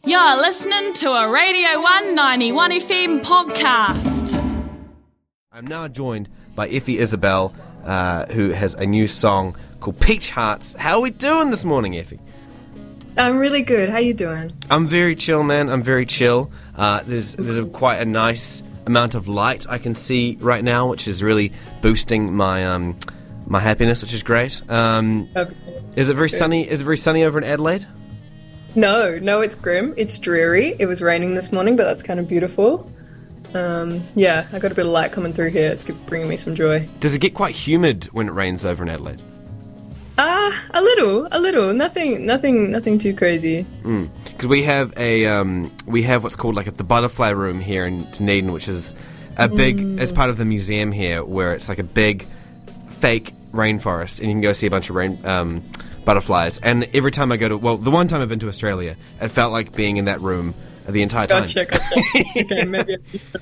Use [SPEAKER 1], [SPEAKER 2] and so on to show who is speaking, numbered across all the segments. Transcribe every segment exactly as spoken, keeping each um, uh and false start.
[SPEAKER 1] You're listening to a Radio one ninety-one F M podcast.
[SPEAKER 2] I'm now joined by Effie Isabel, uh, who has a new song called Peach Hearts. How are we doing this morning, Effie?
[SPEAKER 3] I'm really good. How you doing?
[SPEAKER 2] I'm very chill, man. I'm very chill. Uh, there's there's a, quite a nice amount of light I can see right now, which is really boosting my um my happiness, which is great. Um,
[SPEAKER 3] Okay.
[SPEAKER 2] is it very sunny? Is it very sunny over in Adelaide?
[SPEAKER 3] No, no, it's grim. It's dreary. It was raining this morning, but that's kind of beautiful. Um, yeah, I got a bit of light coming through here. It's bringing me some joy.
[SPEAKER 2] Does it get quite humid when it rains over in Adelaide?
[SPEAKER 3] Ah, uh, a little, a little. Nothing, nothing, nothing too crazy.
[SPEAKER 2] Because we have a um, we have what's called like a, the butterfly room here in Dunedin, which is a big as part of the museum here, where it's like a big fake rainforest, and you can go see a bunch of rain um, butterflies. And every time I go to well, the one time I've been to Australia, it felt like being in that room the entire time.
[SPEAKER 3] Gotcha, gotcha. Okay, maybe.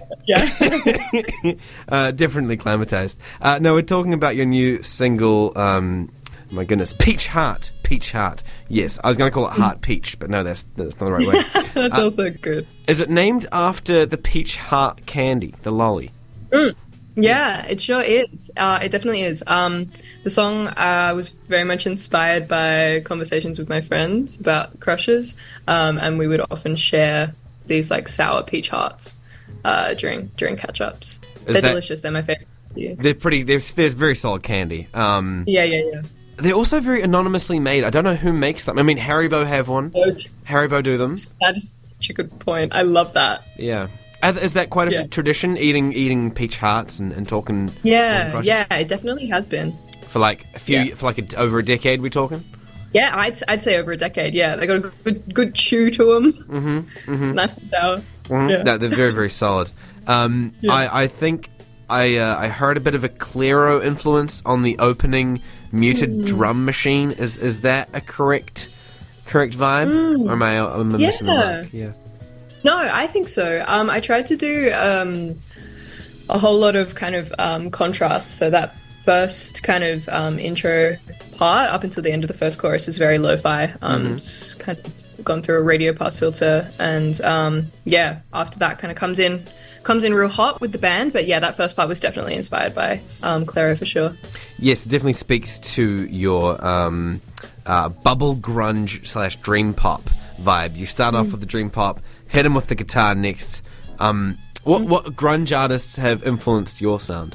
[SPEAKER 3] Yeah.
[SPEAKER 2] uh, differently climatized. Uh, no, we're talking about your new single. Um, my goodness, Peach Heart. Peach Heart. Yes, I was going to call it Heart Peach, but no, that's that's not the right way.
[SPEAKER 3] That's
[SPEAKER 2] uh,
[SPEAKER 3] also good.
[SPEAKER 2] Is it named after the Peach Heart candy, the lolly?
[SPEAKER 3] Mm. Yeah, it sure is. Uh, it definitely is. Um, the song uh, was very much inspired by conversations with my friends about crushes, um, and we would often share these like sour peach hearts uh, during during catch-ups. They're
[SPEAKER 2] that-
[SPEAKER 3] delicious. They're my favorite. Yeah,
[SPEAKER 2] They're pretty. They're, they're very solid candy. Um,
[SPEAKER 3] yeah, yeah. yeah.
[SPEAKER 2] They're also very anonymously made. I don't know who makes them. I mean, Haribo have one.
[SPEAKER 3] Okay.
[SPEAKER 2] Haribo do them.
[SPEAKER 3] That is such a good point. I love that.
[SPEAKER 2] Yeah. Uh, Is that quite a
[SPEAKER 3] Yeah.
[SPEAKER 2] tradition, eating eating peach hearts and, and talking? talking
[SPEAKER 3] Yeah,
[SPEAKER 2] crushes?
[SPEAKER 3] yeah. It definitely has been.
[SPEAKER 2] For like a few,
[SPEAKER 3] Yeah.
[SPEAKER 2] for like a, over a decade, we're talking.
[SPEAKER 3] Yeah, I'd I'd say over a decade. Yeah, they got a good good chew to them. Mm-hmm. mm-hmm. Nice and sour. Yeah.
[SPEAKER 2] No, they're very very solid. Um,
[SPEAKER 3] Yeah.
[SPEAKER 2] I I think I uh, I heard a bit of a Clairo influence on the opening muted
[SPEAKER 3] Hmm.
[SPEAKER 2] drum machine. Is is that a correct correct vibe? Or am I, am I missing the
[SPEAKER 3] Hmm. Yeah.
[SPEAKER 2] mark? Yeah.
[SPEAKER 3] No, I think so. Um, I tried to do um, a whole lot of kind of um, contrast. So that first kind of um, intro part up until the end of the first chorus is very lo-fi. Um, It's kind of gone through a radio pass filter, and um, yeah, after that kind of comes in comes in real hot with the band. But yeah, that first part was definitely inspired by um, Clairo for sure.
[SPEAKER 2] Yes, it definitely speaks to your um, uh, bubble grunge slash dream pop vibe. You start off with the dream pop, hit him with the guitar next. Um, what what grunge artists have influenced your sound?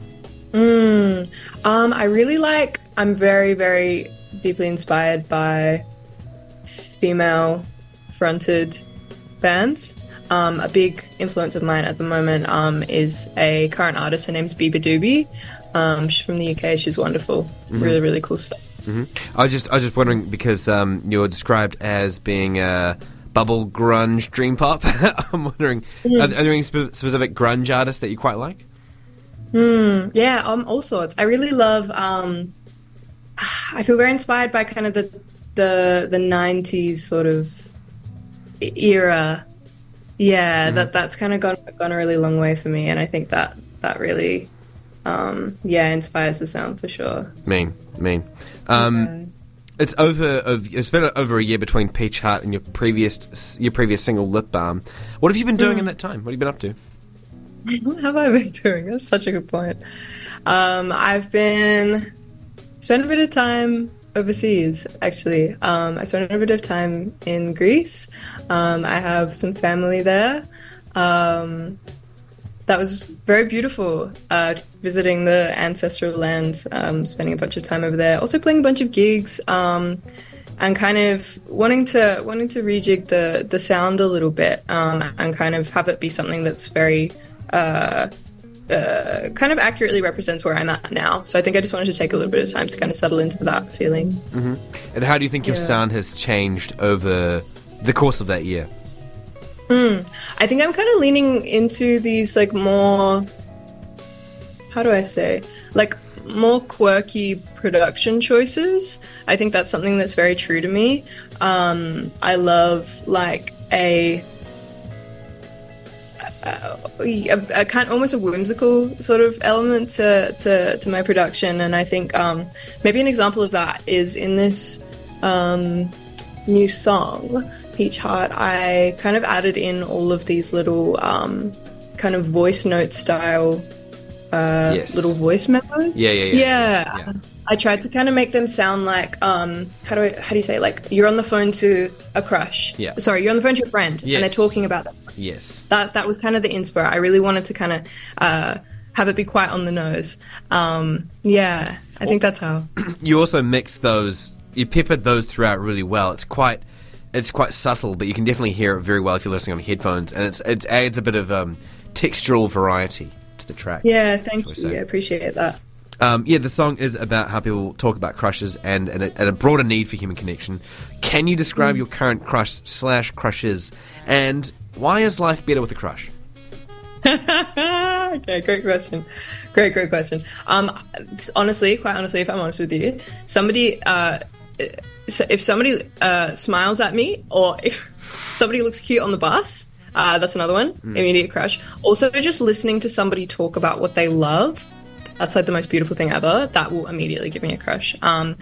[SPEAKER 3] Um, I really like. I'm very, very deeply inspired by female-fronted bands. Um, a big influence of mine at the moment um, is a current artist. Her name's Biba Doobie. Um, she's from the U K. She's wonderful. Really, really cool stuff.
[SPEAKER 2] I was just I was just wondering because um, you're described as being a bubble grunge dream pop. I'm wondering, are, are there any spe- specific grunge artists that you quite like?
[SPEAKER 3] Yeah, um, all sorts. I really love. Um, I feel very inspired by kind of the the the nineties sort of e- era. Yeah, that that's kind of gone gone a really long way for me, and I think that that really, um, yeah, inspires the sound for sure.
[SPEAKER 2] Mean, mean. Um,
[SPEAKER 3] Yeah.
[SPEAKER 2] It's over. Of, it's been over a year between Peach Heart and your previous your previous single Lip Balm. What have you been doing in that time? What have you been up to?
[SPEAKER 3] What have I been doing? That's such a good point. Um, I've been spent a bit of time overseas, actually. Um, I spent a bit of time in Greece. Um, I have some family there. Um, that was very beautiful, uh, visiting the ancestral lands, um, spending a bunch of time over there. Also playing a bunch of gigs, um, and kind of wanting to wanting to rejig the, the sound a little bit, um, and kind of have it be something that's very uh, uh, kind of accurately represents where I'm at now. So I think I just wanted to take a little bit of time to kind of settle into that feeling.
[SPEAKER 2] And how do you think your
[SPEAKER 3] Yeah.
[SPEAKER 2] sound has changed over the course of that year?
[SPEAKER 3] I think I'm kind of leaning into these like more, how do I say, like more quirky production choices. I think that's something that's very true to me. Um, I love like a a, a kind almost a whimsical sort of element to, to, to my production, and I think um, maybe an example of that is in this um, new song. Peach Heart, I kind of added in all of these little um, kind of voice note style uh,
[SPEAKER 2] yes.
[SPEAKER 3] little voice memos.
[SPEAKER 2] Yeah, yeah, yeah.
[SPEAKER 3] Yeah.
[SPEAKER 2] yeah.
[SPEAKER 3] I tried to kind of make them sound like, um, how do I, how do you say, it? Like you're on the phone to a crush.
[SPEAKER 2] Yeah.
[SPEAKER 3] Sorry, you're on the phone to your friend,
[SPEAKER 2] Yes.
[SPEAKER 3] and they're talking about that.
[SPEAKER 2] Yes.
[SPEAKER 3] That that was kind of the inspo. I really wanted to kind of uh, have it be quite on the nose. Um, yeah, I think that's how.
[SPEAKER 2] You also mixed those, you peppered those throughout really well. It's quite, it's quite subtle, but you can definitely hear it very well if you're listening on headphones, and it's it adds a bit of um, textural variety to the track.
[SPEAKER 3] Yeah, thank you.
[SPEAKER 2] say.
[SPEAKER 3] I appreciate that.
[SPEAKER 2] Um, yeah, the song is about how people talk about crushes and, and, a, and a broader need for human connection. Can you describe mm. your current crush slash crushes, and why is life better with a crush?
[SPEAKER 3] Okay, great question. Great, great question. Um, honestly, quite honestly, if I'm honest with you, somebody, uh, if somebody uh, smiles at me, or if somebody looks cute on the bus, uh, that's another one, mm. immediate crush. Also, just listening to somebody talk about what they love, that's like the most beautiful thing ever. That will immediately give me a crush. Um,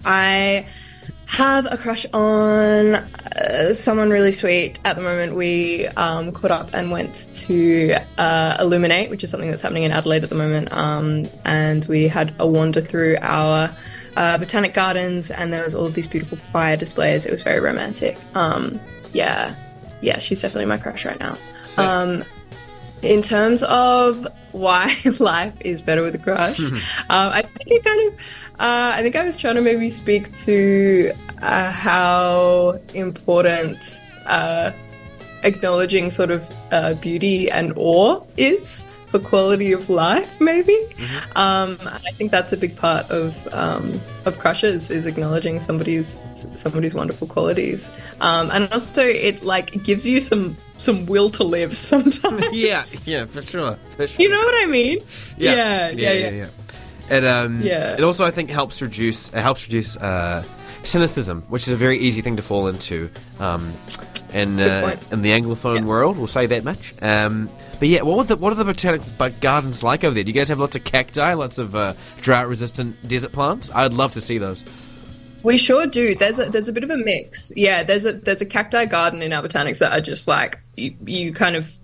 [SPEAKER 3] I have a crush on uh, someone really sweet. At the moment, we um, caught up and went to uh, Illuminate, which is something that's happening in Adelaide at the moment. Um, and we had a wander through our uh, botanic gardens, and there was all of these beautiful fire displays. It was very romantic. Um, yeah, yeah, she's definitely my crush right now. Um, in terms of why life is better with a crush, um, I think it kind of, uh, I think I was trying to maybe speak to uh, how important uh, acknowledging sort of uh, beauty and awe is for quality of life, maybe. Mm-hmm. Um, I think that's a big part of um, of crushes, is acknowledging somebody's somebody's wonderful qualities, um, and also it like gives you some some will to live sometimes.
[SPEAKER 2] Yeah, yeah, for sure, for sure.
[SPEAKER 3] You know what I mean?
[SPEAKER 2] Yeah,
[SPEAKER 3] yeah,
[SPEAKER 2] yeah,
[SPEAKER 3] yeah.
[SPEAKER 2] yeah. yeah. It um,
[SPEAKER 3] yeah.
[SPEAKER 2] It also, I think, helps reduce it helps reduce uh, cynicism, which is a very easy thing to fall into. Um, in uh, in the Anglophone yeah. world, we'll say that much. Um, but yeah, what are the what are the botanic gardens like over there? Do you guys have lots of cacti, lots of uh, drought-resistant desert plants? I'd love to see those.
[SPEAKER 3] We sure do. There's a there's a bit of a mix. Yeah, there's a there's a cacti garden in our botanics that are just like you, you kind of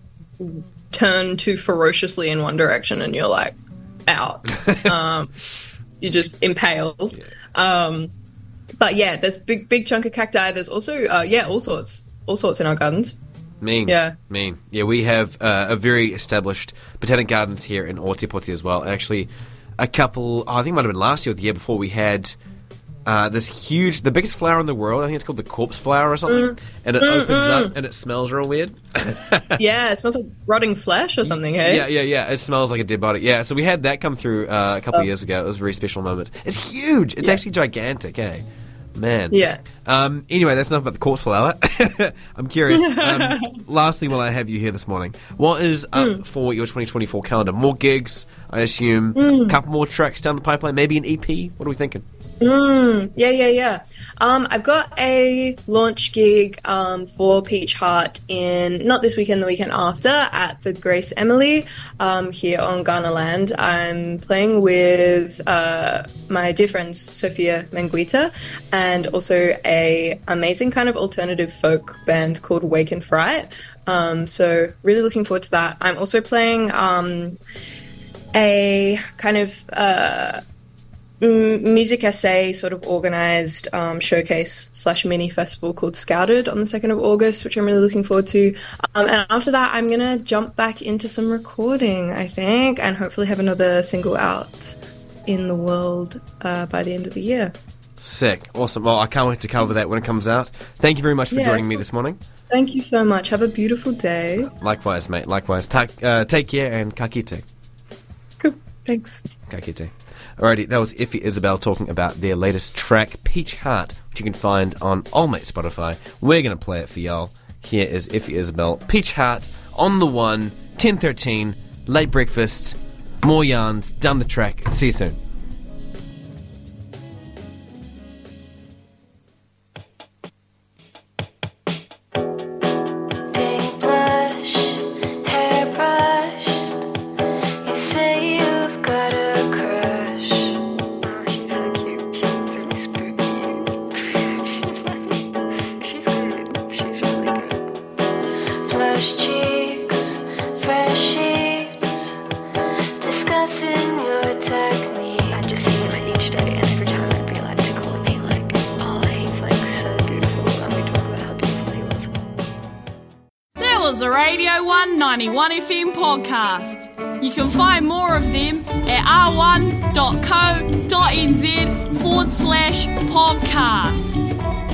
[SPEAKER 3] turn too ferociously in one direction and you're like out. um, you're just impaled.
[SPEAKER 2] Yeah.
[SPEAKER 3] Um, but yeah, there's big big chunk of cacti. There's also uh, yeah all sorts all sorts in our gardens.
[SPEAKER 2] Mean.
[SPEAKER 3] Yeah.
[SPEAKER 2] Mean. Yeah, we have uh, a very established botanic gardens here in Ōtepoti as well. And actually, a couple, oh, I think it might have been last year or the year before, we had uh, this huge, the biggest flower in the world. I think it's called the corpse flower or something. Mm. And it mm, opens mm. up and it smells real weird.
[SPEAKER 3] Yeah, it smells like rotting flesh or something, hey?
[SPEAKER 2] Yeah, yeah, yeah. It smells like a dead body. Yeah, so we had that come through uh, a couple
[SPEAKER 3] oh.
[SPEAKER 2] of years ago. It was a very special moment. It's huge. It's
[SPEAKER 3] yeah.
[SPEAKER 2] actually gigantic, eh? Man.
[SPEAKER 3] Yeah.
[SPEAKER 2] Um, anyway, that's enough about the corpse flower. I'm curious. Um, lastly, while I have you here this morning, what is up mm. for your twenty twenty-four calendar? More gigs, I assume.
[SPEAKER 3] Mm.
[SPEAKER 2] A couple more tracks down the pipeline. Maybe an E P. What are we thinking?
[SPEAKER 3] Mm, yeah, yeah, yeah. Um, I've got a launch gig um, for Peach Heart in, not this weekend, the weekend after, at the Grace Emily um, here on Ghana Land. I'm playing with uh, my dear friends Sophia Menguita and also a amazing kind of alternative folk band called Wake and Fright. Um, so really looking forward to that. I'm also playing um, a kind of... Uh, music essay sort of organised um, showcase slash mini festival called Scouted on the second of August, which I'm really looking forward to. Um, and after that, I'm going to jump back into some recording, I think, and hopefully have another single out in the world uh, by the end of the year.
[SPEAKER 2] Sick. Awesome. Well, I can't wait to cover that when it comes out. Thank you very much for
[SPEAKER 3] yeah.
[SPEAKER 2] joining me this morning.
[SPEAKER 3] Thank you so much. Have a beautiful day.
[SPEAKER 2] Likewise, mate. Likewise. Ta- uh, take care and ka kite.
[SPEAKER 3] Cool. Thanks.
[SPEAKER 2] Ka kite. Alrighty, that was Effie Isabel talking about their latest track, Peach Heart, which you can find on Old Mate Spotify. We're going to play it for y'all. Here is Effie Isabel, Peach Heart, on the one, ten thirteen, late breakfast, more yarns, down the track. See you soon.
[SPEAKER 4] She's Fresh cheeks, fresh sheets, discussing your technique. I just see him each day, and every time I'd be like tickle, and he like, oh, he's like so beautiful, and we talk about how beautiful he was.
[SPEAKER 1] That was a Radio one ninety-one F M podcast. You can find more of them at r one dot co dot n z forward slash podcast.